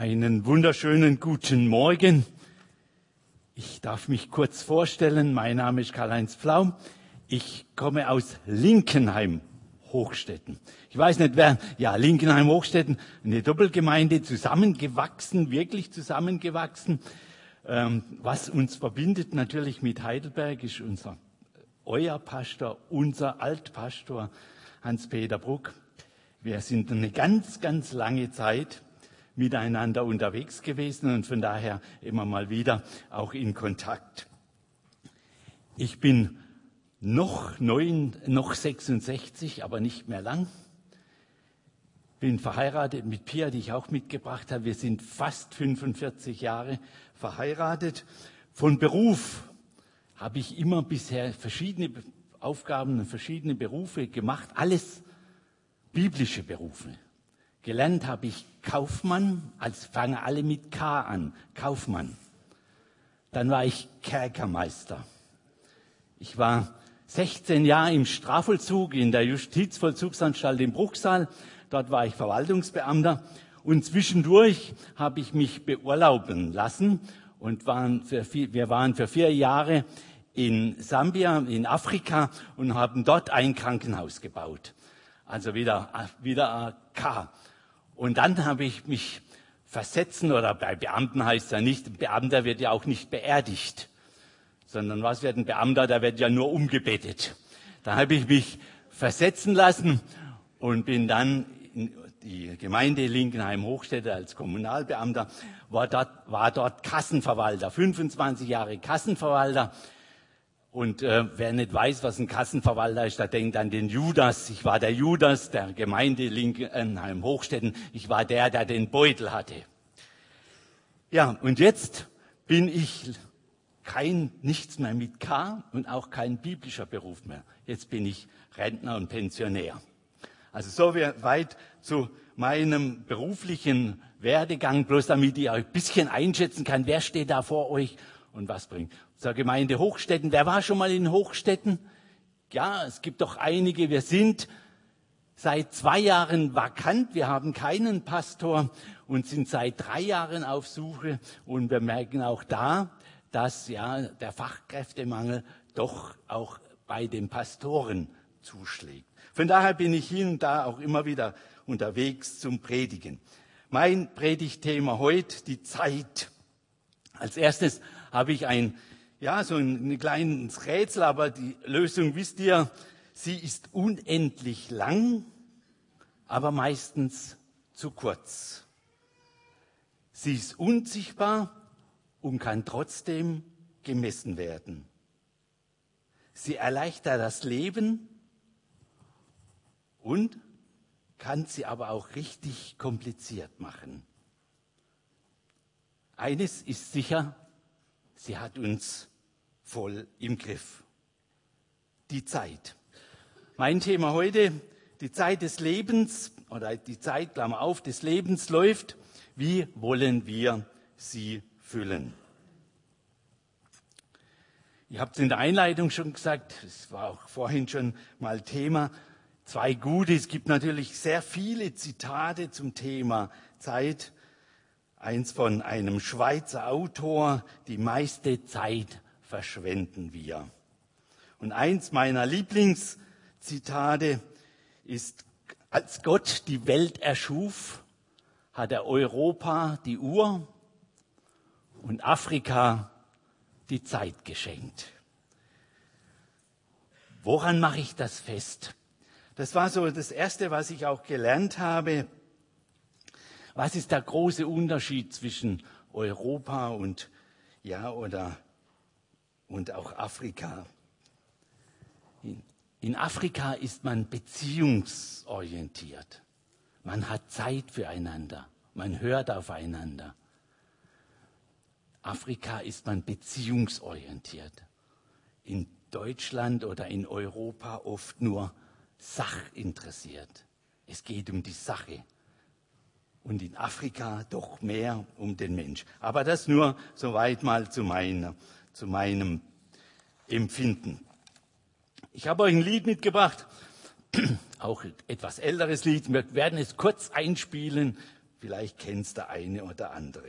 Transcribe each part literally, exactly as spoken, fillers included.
Einen wunderschönen guten Morgen. Ich darf mich kurz vorstellen. Mein Name ist Karl-Heinz Pflaum. Ich komme aus Linkenheim, Hochstetten. Ich weiß nicht, wer, ja, Linkenheim, Hochstetten, eine Doppelgemeinde, zusammengewachsen, wirklich zusammengewachsen. Ähm, was uns verbindet natürlich mit Heidelberg ist unser, euer Pastor, unser Altpastor Hans-Peter Bruck. Wir sind eine ganz, ganz lange Zeit miteinander unterwegs gewesen und von daher immer mal wieder auch in Kontakt. Ich bin noch neun, noch sechsundsechzig, aber nicht mehr lang. Bin verheiratet mit Pia, die ich auch mitgebracht habe. Wir sind fast fünfundvierzig Jahre verheiratet. Von Beruf habe ich immer bisher verschiedene Aufgaben und verschiedene Berufe gemacht. Alles biblische Berufe. Gelernt habe ich Kaufmann, als fangen alle mit K an, Kaufmann. Dann war ich Kerkermeister. Ich war sechzehn Jahre im Strafvollzug in der Justizvollzugsanstalt in Bruchsal. Dort war ich Verwaltungsbeamter. Und zwischendurch habe ich mich beurlauben lassen und waren für vier, wir waren für vier Jahre in Sambia, in Afrika und haben dort ein Krankenhaus gebaut. Also wieder, wieder K. Und dann habe ich mich versetzen, oder bei Beamten heißt es ja nicht, ein Beamter wird ja auch nicht beerdigt, sondern was wird ein Beamter, der wird ja nur umgebettet. Da habe ich mich versetzen lassen und bin dann in die Gemeinde Linkenheim-Hochstetten als Kommunalbeamter, war dort, war dort Kassenverwalter, fünfundzwanzig Jahre Kassenverwalter. Und äh, wer nicht weiß, was ein Kassenverwalter ist, der denkt an den Judas. Ich war der Judas der Gemeinde Linkenheim-Hochstetten. Ich war der, der den Beutel hatte. Ja, und jetzt bin ich kein nichts mehr mit K und auch kein biblischer Beruf mehr. Jetzt bin ich Rentner und Pensionär. Also so weit zu meinem beruflichen Werdegang, bloß damit ich euch ein bisschen einschätzen kann, wer steht da vor euch und was bringt. Zur Gemeinde Hochstetten. Wer war schon mal in Hochstetten? Ja, es gibt doch einige. Wir sind seit zwei Jahren vakant. Wir haben keinen Pastor und sind seit drei Jahren auf Suche. Und wir merken auch da, dass ja der Fachkräftemangel doch auch bei den Pastoren zuschlägt. Von daher bin ich hier und da auch immer wieder unterwegs zum Predigen. Mein Predigtthema heute, die Zeit. Als erstes habe ich ein Ja, so ein kleines Rätsel, aber die Lösung wisst ihr, sie ist unendlich lang, aber meistens zu kurz. Sie ist unsichtbar und kann trotzdem gemessen werden. Sie erleichtert das Leben und kann sie aber auch richtig kompliziert machen. Eines ist sicher, sie hat uns voll im Griff. Die Zeit. Mein Thema heute, die Zeit des Lebens oder die Zeit, Klammer auf, des Lebens läuft. Wie wollen wir sie füllen? Ich habe es in der Einleitung schon gesagt, es war auch vorhin schon mal Thema. Zwei gute, es gibt natürlich sehr viele Zitate zum Thema Zeit. Eins von einem Schweizer Autor, die meiste Zeit verschwenden wir. Und eins meiner Lieblingszitate ist, als Gott die Welt erschuf, hat er Europa die Uhr und Afrika die Zeit geschenkt. Woran mache ich das fest? Das war so das Erste, was ich auch gelernt habe. Was ist der große Unterschied zwischen Europa und, ja, oder und auch Afrika? In, in Afrika ist man beziehungsorientiert. Man hat Zeit füreinander. Man hört aufeinander. Afrika ist man beziehungsorientiert. In Deutschland oder in Europa oft nur sachinteressiert. Es geht um die Sache. Und in Afrika doch mehr um den Mensch. Aber das nur soweit mal zu, meiner, zu meinem Empfinden. Ich habe euch ein Lied mitgebracht, auch etwas älteres Lied. Wir werden es kurz einspielen Vielleicht kennt es der eine oder andere.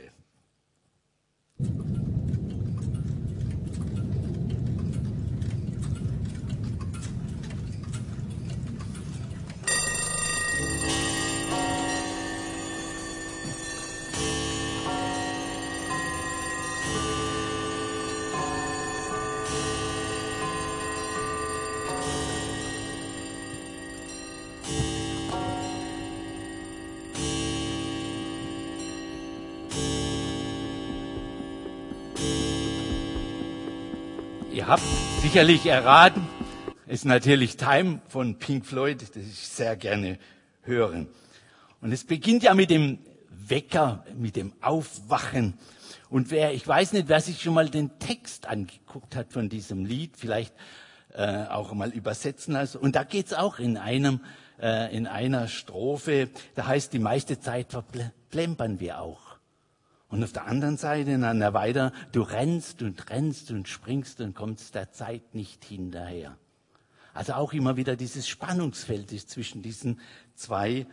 Ihr habt sicherlich erraten, es ist natürlich Time von Pink Floyd, das ich sehr gerne höre. Und es beginnt ja mit dem Wecker, mit dem Aufwachen. Und wer, ich weiß nicht, wer sich schon mal den Text angeguckt hat von diesem Lied, vielleicht äh, auch mal übersetzen lassen. Und da geht's auch in einem, äh, in einer Strophe, da heißt, die meiste Zeit verplempern wir auch. Und auf der anderen Seite dann weiter, du rennst und rennst und springst und kommst der Zeit nicht hinterher. Also auch immer wieder dieses Spannungsfeld ist zwischen diesen zwei,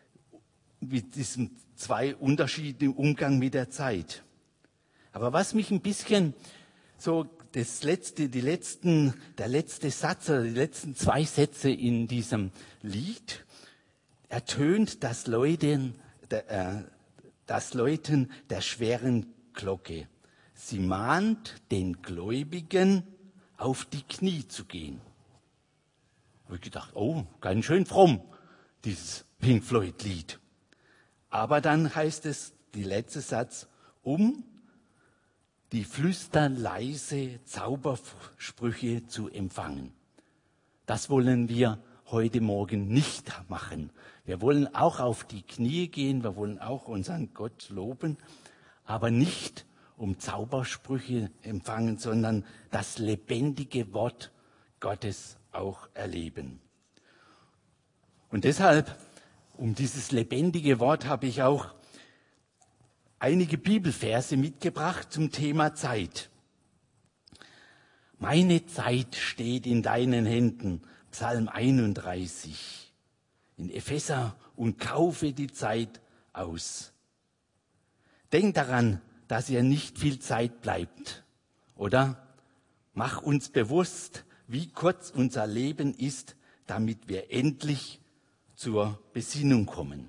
mit diesen zwei Unterschieden im Umgang mit der Zeit. Aber was mich ein bisschen so, das letzte, die letzten, der letzte Satz oder die letzten zwei Sätze in diesem Lied ertönt das Läuten, der, äh, das Läuten der schweren Glocke. Sie mahnt den Gläubigen, auf die Knie zu gehen. Habe ich gedacht, oh, ganz schön fromm, dieses Pink Floyd-Lied. Aber dann heißt es, der letzte Satz, um die flüsterleise Zaubersprüche zu empfangen. Das wollen wir heute Morgen nicht machen. Wir wollen auch auf die Knie gehen, wir wollen auch unseren Gott loben, aber nicht um Zaubersprüche empfangen, sondern das lebendige Wort Gottes auch erleben. Und deshalb, um dieses lebendige Wort, habe ich auch einige Bibelverse mitgebracht zum Thema Zeit. Meine Zeit steht in deinen Händen, Psalm einunddreißig. In Epheser, und kaufe die Zeit aus. Denk daran, dass ihr nicht viel Zeit bleibt, oder? Mach uns bewusst, wie kurz unser Leben ist, damit wir endlich zur Besinnung kommen.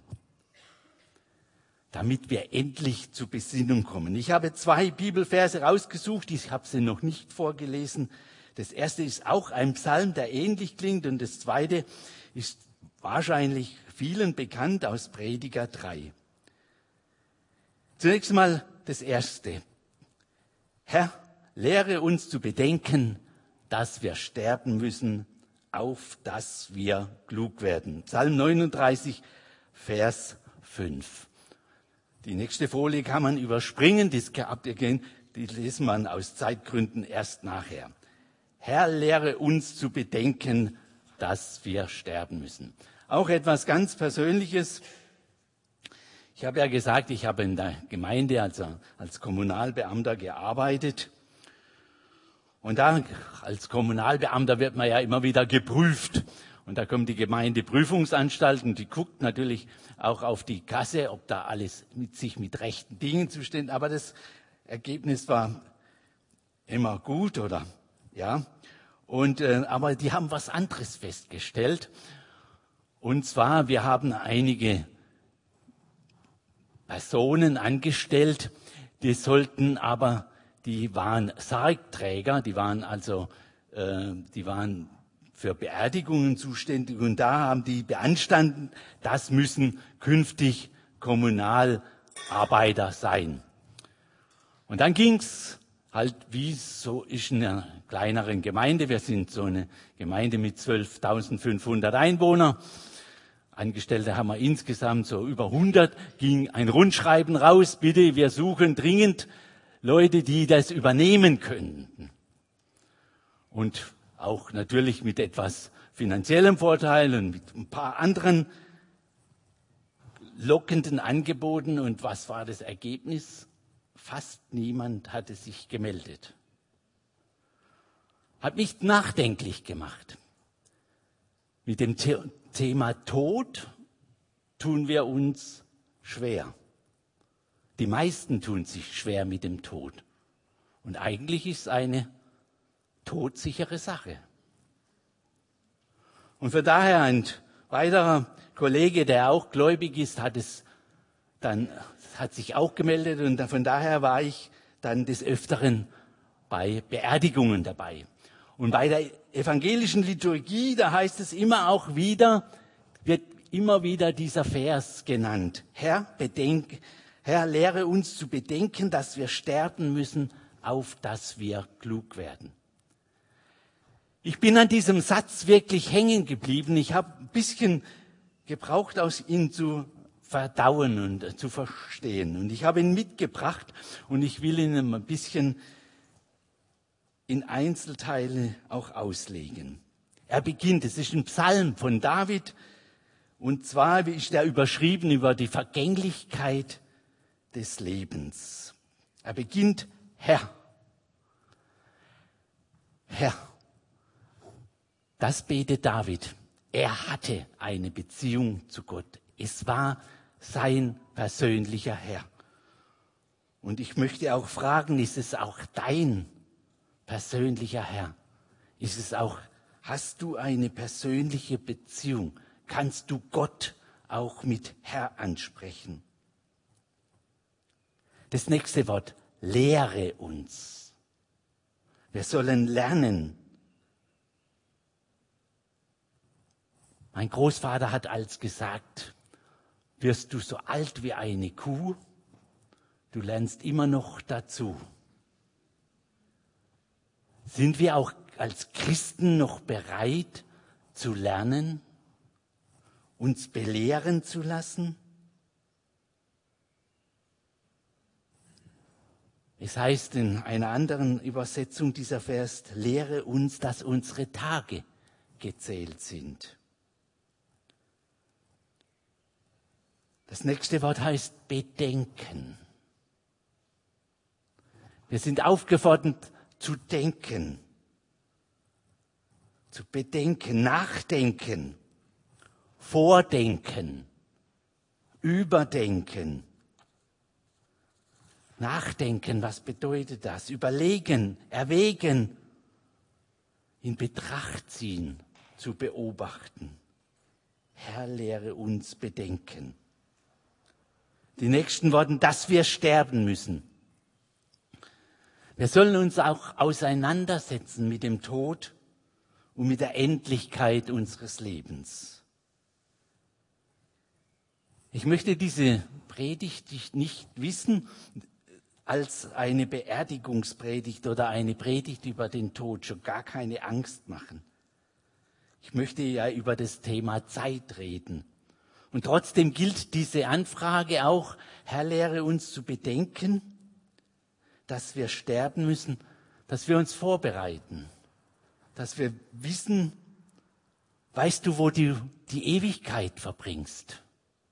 Damit wir endlich zur Besinnung kommen. Ich habe zwei Bibelverse rausgesucht, ich habe sie noch nicht vorgelesen. Das erste ist auch ein Psalm, der ähnlich klingt, und das zweite ist wahrscheinlich vielen bekannt aus Prediger drei. Zunächst mal das erste. Herr, lehre uns zu bedenken, dass wir sterben müssen, auf dass wir klug werden. Psalm neununddreißig, Vers fünf. Die nächste Folie kann man überspringen, die lesen man aus Zeitgründen erst nachher. Herr, lehre uns zu bedenken, dass wir sterben müssen. Auch etwas ganz Persönliches. Ich habe ja gesagt, ich habe in der Gemeinde also als Kommunalbeamter gearbeitet. Und da als Kommunalbeamter wird man ja immer wieder geprüft. Und da kommt die Gemeindeprüfungsanstalt und die guckt natürlich auch auf die Kasse, ob da alles mit sich mit rechten Dingen zusteht. Aber das Ergebnis war immer gut, oder? Ja. Und, äh, aber die haben was anderes festgestellt. Und zwar, wir haben einige Personen angestellt, die sollten aber, die waren Sargträger, die waren also, äh, die waren für Beerdigungen zuständig, und da haben die beanstanden, das müssen künftig Kommunalarbeiter sein. Und dann ging's halt, wie es so ist in einer kleineren Gemeinde. Wir sind so eine Gemeinde mit zwölftausendfünfhundert Einwohnern. Angestellte haben wir insgesamt so über hundert. Ging ein Rundschreiben raus, bitte, wir suchen dringend Leute, die das übernehmen könnten. Und auch natürlich mit etwas finanziellem Vorteil und mit ein paar anderen lockenden Angeboten. Und was war das Ergebnis? Fast niemand hatte sich gemeldet. Hat mich nachdenklich gemacht. Mit dem The- Thema Tod tun wir uns schwer. Die meisten tun sich schwer mit dem Tod. Und eigentlich ist es eine todsichere Sache. Und von daher ein weiterer Kollege, der auch gläubig ist, hat es dann, hat sich auch gemeldet und von daher war ich dann des Öfteren bei Beerdigungen dabei. Und bei der evangelischen Liturgie, da heißt es immer auch wieder, wird immer wieder dieser Vers genannt. Herr, bedenk, Herr, lehre uns zu bedenken, dass wir sterben müssen, auf dass wir klug werden. Ich bin an diesem Satz wirklich hängen geblieben. Ich habe ein bisschen gebraucht, aus ihn zu verdauen und zu verstehen. Und ich habe ihn mitgebracht und ich will ihn ein bisschen in Einzelteile auch auslegen. Er beginnt, es ist ein Psalm von David, und zwar ist er überschrieben über die Vergänglichkeit des Lebens. Er beginnt, Herr, Herr. Das betet David. Er hatte eine Beziehung zu Gott. Es war sein persönlicher Herr. Und ich möchte auch fragen, ist es auch dein persönlicher Herr? Ist es auch, hast du eine persönliche Beziehung? Kannst du Gott auch mit Herr ansprechen? Das nächste Wort, lehre uns. Wir sollen lernen. Mein Großvater hat als gesagt, wirst du so alt wie eine Kuh, du lernst immer noch dazu. Sind wir auch als Christen noch bereit zu lernen, uns belehren zu lassen? Es heißt in einer anderen Übersetzung dieser Vers, lehre uns, dass unsere Tage gezählt sind. Das nächste Wort heißt bedenken. Wir sind aufgefordert zu denken, zu bedenken, nachdenken, vordenken, überdenken. Nachdenken, was bedeutet das? Überlegen, erwägen, in Betracht ziehen, zu beobachten. Herr, lehre uns bedenken. Die nächsten Worte, dass wir sterben müssen. Wir sollen uns auch auseinandersetzen mit dem Tod und mit der Endlichkeit unseres Lebens. Ich möchte diese Predigt nicht wissen als eine Beerdigungspredigt oder eine Predigt über den Tod, schon gar keine Angst machen. Ich möchte ja über das Thema Zeit reden. Und trotzdem gilt diese Anfrage auch, Herr, lehre uns zu bedenken, dass wir sterben müssen, dass wir uns vorbereiten, dass wir wissen, weißt du, wo du die Ewigkeit verbringst?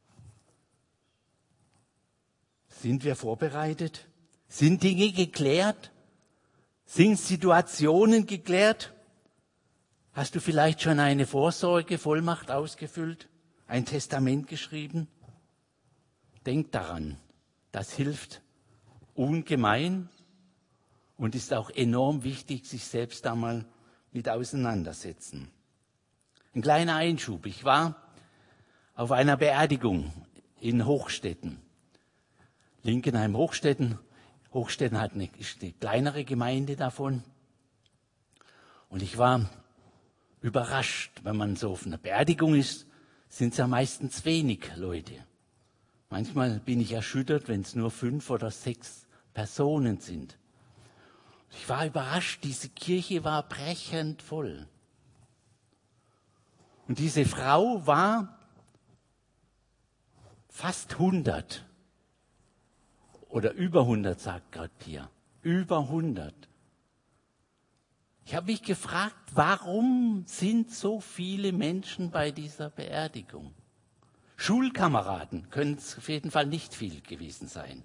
Sind wir vorbereitet? Sind Dinge geklärt? Sind Situationen geklärt? Hast du vielleicht schon eine Vorsorgevollmacht ausgefüllt? Ein Testament geschrieben? Denk daran, das hilft ungemein und ist auch enorm wichtig, sich selbst da mal mit auseinandersetzen. Ein kleiner Einschub. Ich war auf einer Beerdigung in Hochstetten. Linkenheim Hochstetten. Hochstetten hat eine, ist eine kleinere Gemeinde davon. Und ich war überrascht, wenn man so auf einer Beerdigung ist, sind es ja meistens wenig Leute. Manchmal bin ich erschüttert, wenn es nur fünf oder sechs Personen sind. Ich war überrascht, diese Kirche war brechend voll. Und diese Frau war fast hundert. Oder über hundert, sagt Gott hier. Über hundert. Ich habe mich gefragt, warum sind so viele Menschen bei dieser Beerdigung? Schulkameraden können es auf jeden Fall nicht viel gewesen sein.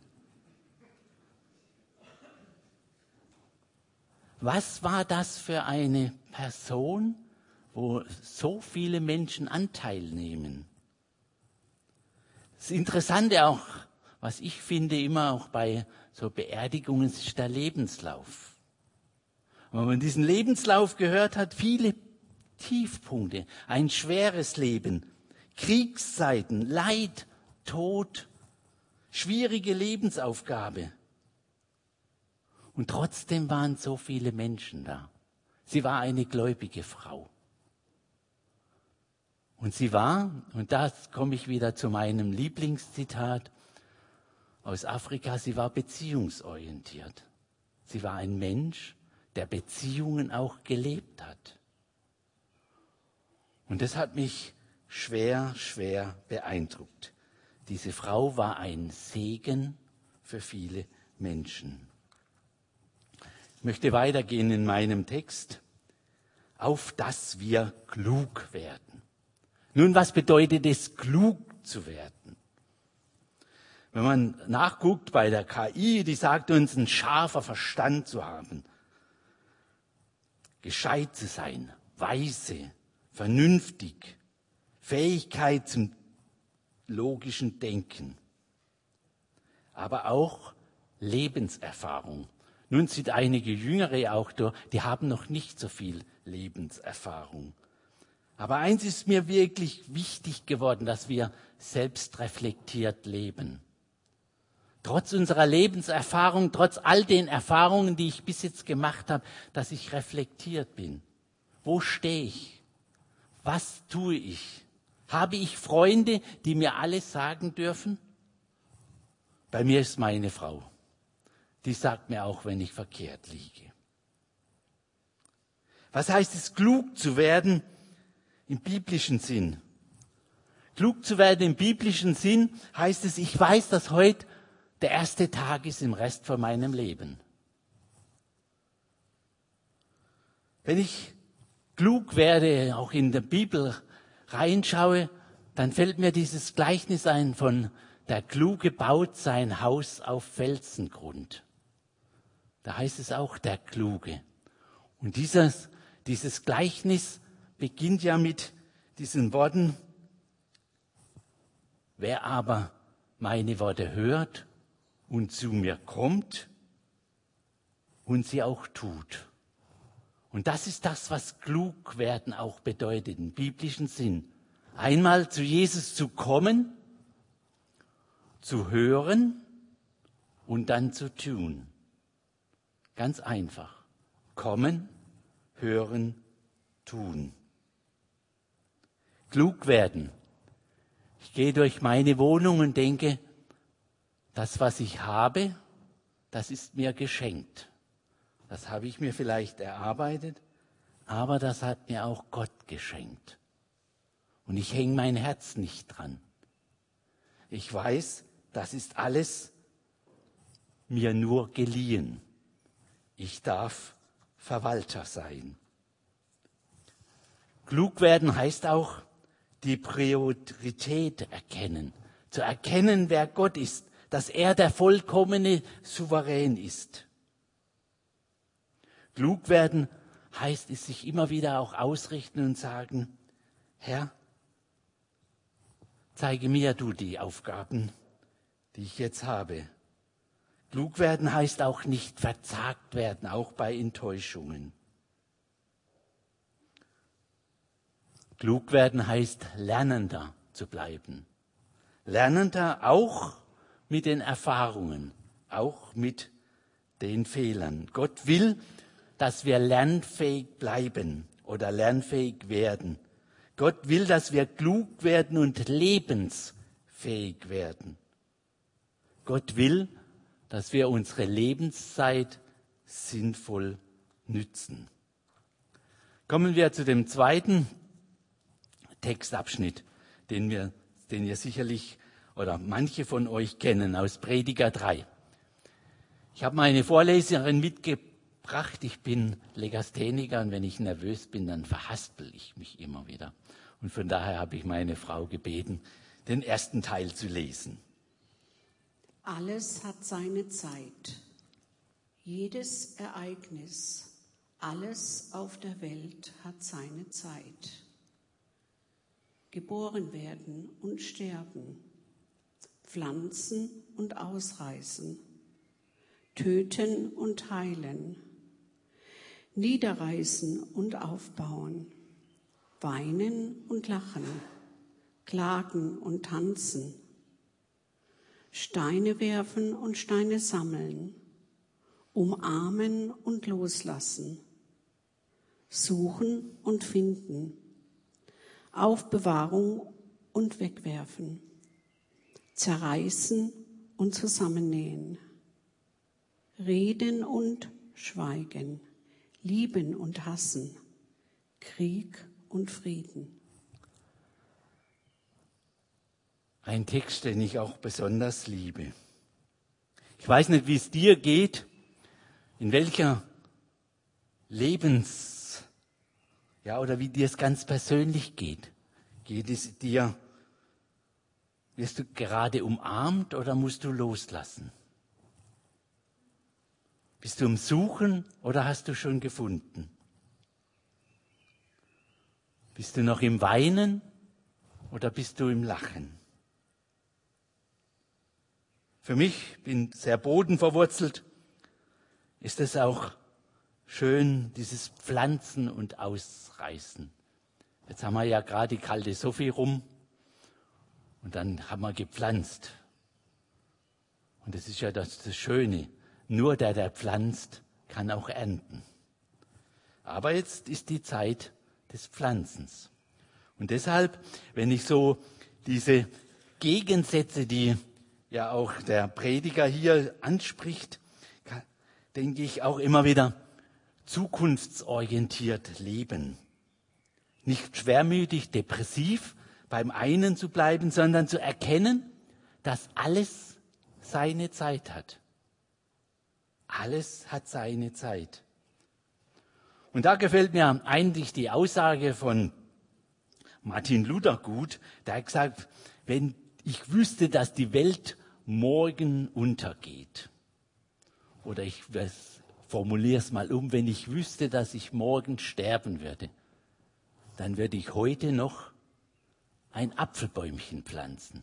Was war das für eine Person, wo so viele Menschen Anteil nehmen? Das Interessante auch, was ich finde immer auch bei so Beerdigungen, ist der Lebenslauf. Und wenn man diesen Lebenslauf gehört hat, viele Tiefpunkte, ein schweres Leben, Kriegszeiten, Leid, Tod, schwierige Lebensaufgabe. Und trotzdem waren so viele Menschen da. Sie war eine gläubige Frau. Und sie war, und da komme ich wieder zu meinem Lieblingszitat aus Afrika, sie war beziehungsorientiert. Sie war ein Mensch, der Beziehungen auch gelebt hat. Und das hat mich schwer, schwer beeindruckt. Diese Frau war ein Segen für viele Menschen. Ich möchte weitergehen in meinem Text, auf dass wir klug werden. Nun, was bedeutet es, klug zu werden? Wenn man nachguckt bei der K I, die sagt uns, ein scharfer Verstand zu haben, gescheit zu sein, weise, vernünftig, Fähigkeit zum logischen Denken, aber auch Lebenserfahrung. Nun sind einige Jüngere auch da, die haben noch nicht so viel Lebenserfahrung. Aber eins ist mir wirklich wichtig geworden, dass wir selbstreflektiert leben. Trotz unserer Lebenserfahrung, trotz all den Erfahrungen, die ich bis jetzt gemacht habe, dass ich reflektiert bin. Wo stehe ich? Was tue ich? Habe ich Freunde, die mir alles sagen dürfen? Bei mir ist meine Frau. Die sagt mir auch, wenn ich verkehrt liege. Was heißt es, klug zu werden im biblischen Sinn? Klug zu werden im biblischen Sinn heißt es, ich weiß, dass heute der erste Tag ist im Rest von meinem Leben. Wenn ich klug werde, auch in der Bibel reinschaue, dann fällt mir dieses Gleichnis ein von der Kluge baut sein Haus auf Felsengrund. Da heißt es auch der Kluge. Und dieses, dieses Gleichnis beginnt ja mit diesen Worten, wer aber meine Worte hört und zu mir kommt und sie auch tut. Und das ist das, was klug werden auch bedeutet im biblischen Sinn. Einmal zu Jesus zu kommen, zu hören und dann zu tun. Ganz einfach. Kommen, hören, tun. Klug werden. Ich gehe durch meine Wohnung und denke, das, was ich habe, das ist mir geschenkt. Das habe ich mir vielleicht erarbeitet, aber das hat mir auch Gott geschenkt. Und ich hänge mein Herz nicht dran. Ich weiß, das ist alles mir nur geliehen. Ich darf Verwalter sein. Klug werden heißt auch, die Priorität erkennen. Zu erkennen, wer Gott ist, dass er der vollkommene Souverän ist. Klug werden heißt es sich immer wieder auch ausrichten und sagen, Herr, zeige mir du die Aufgaben, die ich jetzt habe. Klug werden heißt auch nicht verzagt werden, auch bei Enttäuschungen. Klug werden heißt lernender zu bleiben. Lernender auch mit den Erfahrungen, auch mit den Fehlern. Gott will, dass wir lernfähig bleiben oder lernfähig werden. Gott will, dass wir klug werden und lebensfähig werden. Gott will, dass wir unsere Lebenszeit sinnvoll nützen. Kommen wir zu dem zweiten Textabschnitt, den wir, den ihr sicherlich oder manche von euch kennen, aus Prediger drei. Ich habe meine Vorleserin mitgebracht. Ich bin Legastheniker und wenn ich nervös bin, dann verhaspel ich mich immer wieder. Und von daher habe ich meine Frau gebeten, den ersten Teil zu lesen. Alles hat seine Zeit. Jedes Ereignis, alles auf der Welt hat seine Zeit. Geboren werden und sterben, pflanzen und ausreißen, töten und heilen, niederreißen und aufbauen, weinen und lachen, klagen und tanzen, Steine werfen und Steine sammeln, umarmen und loslassen, suchen und finden, Aufbewahrung und wegwerfen, zerreißen und zusammennähen, reden und schweigen, lieben und hassen, Krieg und Frieden. Ein Text, den ich auch besonders liebe. Ich weiß nicht, wie es dir geht, in welcher Lebens, ja, oder wie dir es ganz persönlich geht. Geht es dir, wirst du gerade umarmt oder musst du loslassen? Bist du im Suchen oder hast du schon gefunden? Bist du noch im Weinen oder bist du im Lachen? Für mich, bin sehr bodenverwurzelt, ist es auch schön, dieses Pflanzen und Ausreißen. Jetzt haben wir ja gerade die kalte Sophie rum und dann haben wir gepflanzt. Und das ist ja das, das Schöne. Nur der, der pflanzt, kann auch ernten. Aber jetzt ist die Zeit des Pflanzens. Und deshalb, wenn ich so diese Gegensätze, die ja auch der Prediger hier anspricht, denke ich auch immer wieder zukunftsorientiert leben. Nicht schwermütig, depressiv beim einen zu bleiben, sondern zu erkennen, dass alles seine Zeit hat. Alles hat seine Zeit. Und da gefällt mir eigentlich die Aussage von Martin Luther gut. Der hat gesagt, wenn ich wüsste, dass die Welt morgen untergeht, oder ich formuliere es mal um, wenn ich wüsste, dass ich morgen sterben würde, dann würde ich heute noch ein Apfelbäumchen pflanzen.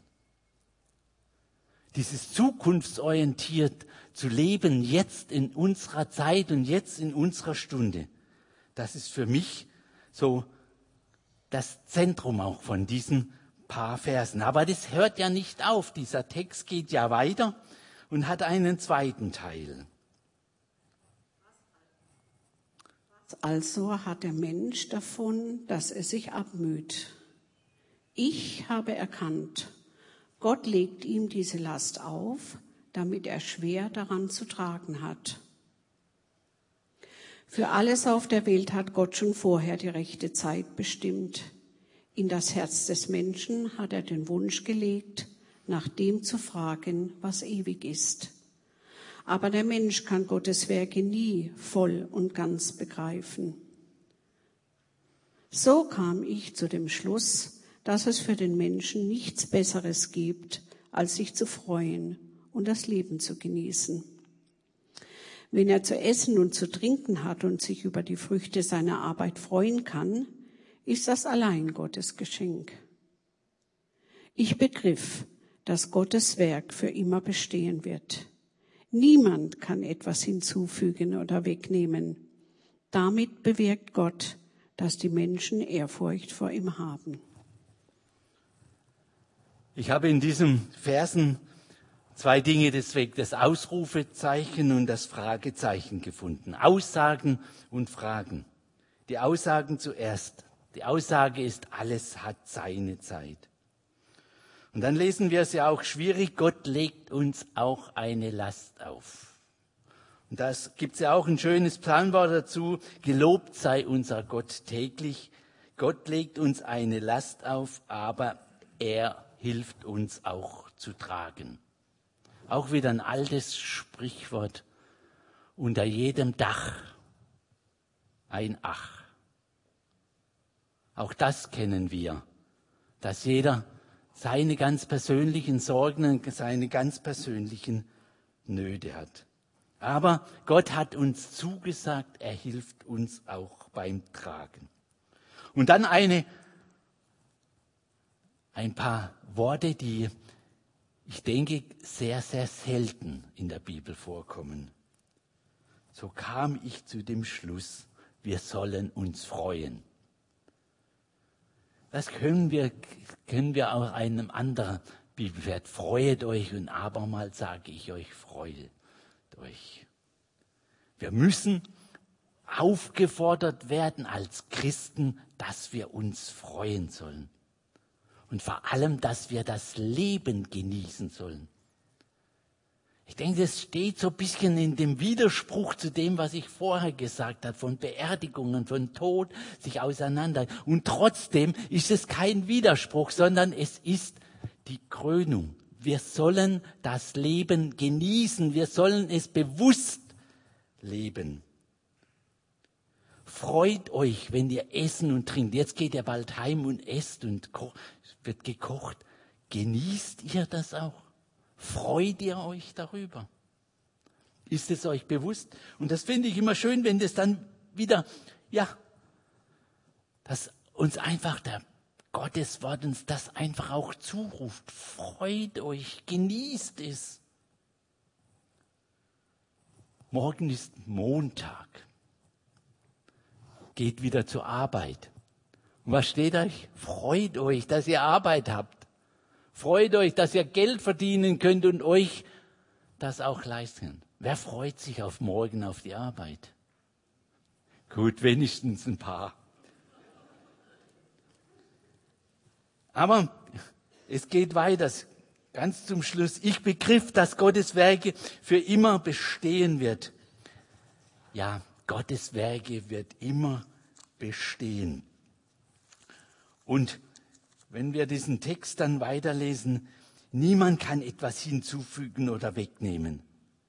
Dieses zukunftsorientiert zu leben, jetzt in unserer Zeit und jetzt in unserer Stunde, das ist für mich so das Zentrum auch von diesen paar Versen. Aber das hört ja nicht auf. Dieser Text geht ja weiter und hat einen zweiten Teil. Also hat der Mensch davon, dass er sich abmüht. Ich habe erkannt, Gott legt ihm diese Last auf, damit er schwer daran zu tragen hat. Für alles auf der Welt hat Gott schon vorher die rechte Zeit bestimmt. In das Herz des Menschen hat er den Wunsch gelegt, nach dem zu fragen, was ewig ist. Aber der Mensch kann Gottes Werke nie voll und ganz begreifen. So kam ich zu dem Schluss, dass es für den Menschen nichts Besseres gibt, als sich zu freuen und das Leben zu genießen. Wenn er zu essen und zu trinken hat und sich über die Früchte seiner Arbeit freuen kann, ist das allein Gottes Geschenk. Ich begriff, dass Gottes Werk für immer bestehen wird. Niemand kann etwas hinzufügen oder wegnehmen. Damit bewirkt Gott, dass die Menschen Ehrfurcht vor ihm haben. Ich habe in diesen Versen zwei Dinge, deswegen das Ausrufezeichen und das Fragezeichen gefunden. Aussagen und Fragen. Die Aussagen zuerst. Die Aussage ist, alles hat seine Zeit. Und dann lesen wir es ja auch schwierig, Gott legt uns auch eine Last auf. Und da gibt es ja auch ein schönes Psalmwort dazu, gelobt sei unser Gott täglich. Gott legt uns eine Last auf, aber er hilft uns auch zu tragen. Auch wieder ein altes Sprichwort, unter jedem Dach ein Ach. Auch das kennen wir, dass jeder seine ganz persönlichen Sorgen und seine ganz persönlichen Nöte hat. Aber Gott hat uns zugesagt, er hilft uns auch beim Tragen. Und dann eine, ein paar Worte, die ich denke, sehr, sehr selten in der Bibel vorkommen. So kam ich zu dem Schluss, wir sollen uns freuen. Das können wir, können wir auch einem anderen Bibelvers. Freuet euch und abermals sage ich euch, freut euch. Wir müssen aufgefordert werden als Christen, dass wir uns freuen sollen. Und vor allem, dass wir das Leben genießen sollen. Ich denke, das steht so ein bisschen in dem Widerspruch zu dem, was ich vorher gesagt habe, von Beerdigungen, von Tod, sich auseinander. Und trotzdem ist es kein Widerspruch, sondern es ist die Krönung. Wir sollen das Leben genießen, wir sollen es bewusst leben. Freut euch, wenn ihr essen und trinkt. Jetzt geht ihr bald heim und esst und ko- wird gekocht. Genießt ihr das auch? Freut ihr euch darüber? Ist es euch bewusst? Und das finde ich immer schön, wenn das dann wieder, ja, dass uns einfach der Gottes Wort uns das einfach auch zuruft. Freut euch, genießt es. Morgen ist Montag. Geht wieder zur Arbeit. Und was steht euch? Freut euch, dass ihr Arbeit habt. Freut euch, dass ihr Geld verdienen könnt und euch das auch leisten könnt. Wer freut sich auf morgen auf die Arbeit? Gut, wenigstens ein paar. Aber es geht weiter, ganz zum Schluss. Ich begriff, dass Gottes Werke für immer bestehen wird. Ja, Gottes Werke wird immer bestehen. Und wenn wir diesen Text dann weiterlesen, niemand kann etwas hinzufügen oder wegnehmen.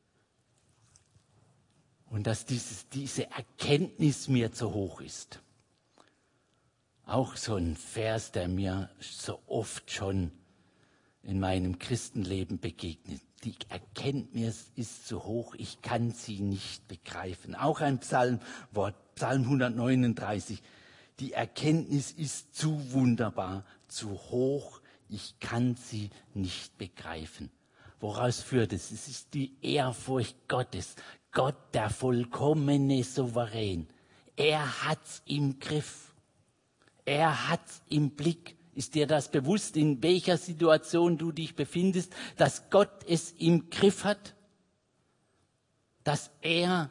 Und dass dieses, diese Erkenntnis mir zu hoch ist. Auch so ein Vers, der mir so oft schon in meinem Christenleben begegnet. Die Erkenntnis ist zu hoch, ich kann sie nicht begreifen. Auch ein Psalmwort, Psalm hundertneununddreißig. Die Erkenntnis ist zu wunderbar, zu hoch, ich kann sie nicht begreifen. Woraus führt es? Es ist die Ehrfurcht Gottes. Gott, der vollkommene Souverän. Er hat's im Griff. Er hat's im Blick. Ist dir das bewusst, in welcher Situation du dich befindest, dass Gott es im Griff hat? Dass er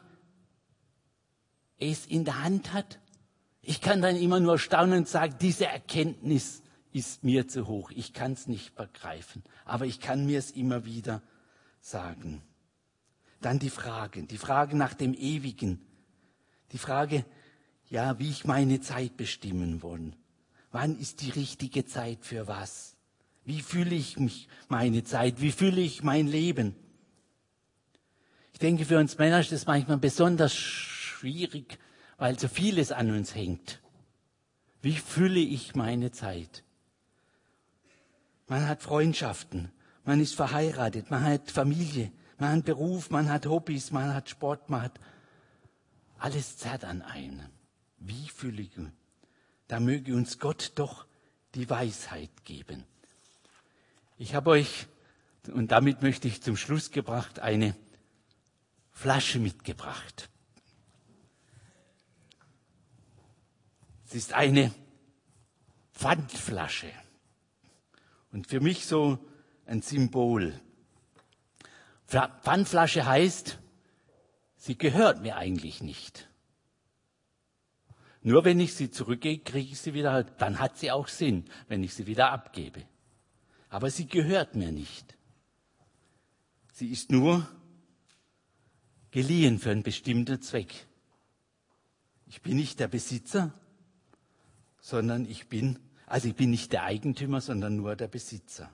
es in der Hand hat? Ich kann dann immer nur staunen und sagen, diese Erkenntnis ist mir zu hoch. Ich kann es nicht begreifen, aber ich kann mir es immer wieder sagen. Dann die Frage, die Frage nach dem Ewigen. Die Frage, ja, wie ich meine Zeit bestimmen will. Wann ist die richtige Zeit für was? Wie fühle ich mich, meine Zeit? Wie fühle ich mein Leben? Ich denke, für uns Männer ist das manchmal besonders schwierig, weil so vieles an uns hängt. Wie fühle ich meine Zeit? Man hat Freundschaften, man ist verheiratet, man hat Familie, man hat Beruf, man hat Hobbys, man hat Sport, man hat alles zerrt an einem. Wie fühle ich mich? Da möge uns Gott doch die Weisheit geben. Ich habe euch, und damit möchte ich zum Schluss gebracht, eine Flasche mitgebracht. Es ist eine Pfandflasche und für mich so ein Symbol. Pfandflasche heißt, sie gehört mir eigentlich nicht. Nur wenn ich sie zurückgebe, kriege ich sie wieder, dann hat sie auch Sinn, wenn ich sie wieder abgebe. Aber sie gehört mir nicht. Sie ist nur geliehen für einen bestimmten Zweck. Ich bin nicht der Besitzer, sondern ich bin, also ich bin nicht der Eigentümer, sondern nur der Besitzer.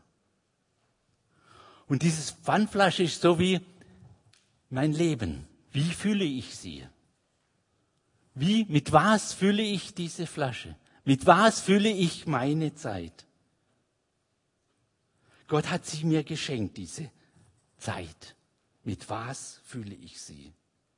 Und dieses Pfandflasche ist so wie mein Leben. Wie fühle ich sie? Wie, mit was fülle ich diese Flasche? Mit was fülle ich meine Zeit? Gott hat sie mir geschenkt, diese Zeit. Mit was fühle ich sie?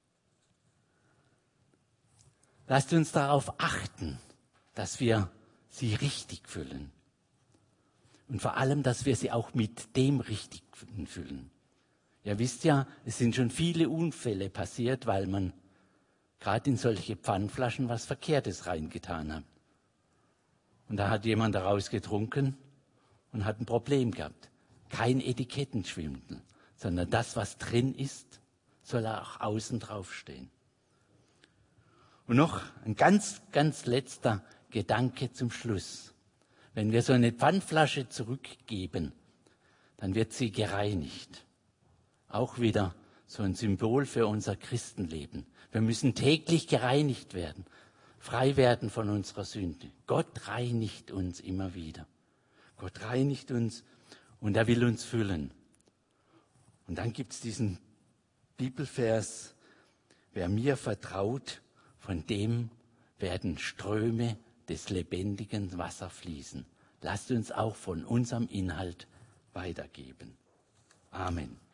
Lasst uns darauf achten, dass wir sie richtig füllen. Und vor allem, dass wir sie auch mit dem richtig füllen. Ihr wisst ja, es sind schon viele Unfälle passiert, weil man gerade in solche Pfandflaschen was Verkehrtes reingetan hat. Und da hat jemand daraus getrunken und hat ein Problem gehabt. Kein Etikettenschwindel, sondern das, was drin ist, soll auch außen draufstehen. Und noch ein ganz, ganz letzter Gedanke zum Schluss. Wenn wir so eine Pfandflasche zurückgeben, dann wird sie gereinigt. Auch wieder so ein Symbol für unser Christenleben. Wir müssen täglich gereinigt werden, frei werden von unserer Sünde. Gott reinigt uns immer wieder. Gott reinigt uns und er will uns füllen. Und dann gibt es diesen Bibelvers, wer mir vertraut, von dem werden Ströme des lebendigen Wassers fließen. Lasst uns auch von unserem Inhalt weitergeben. Amen.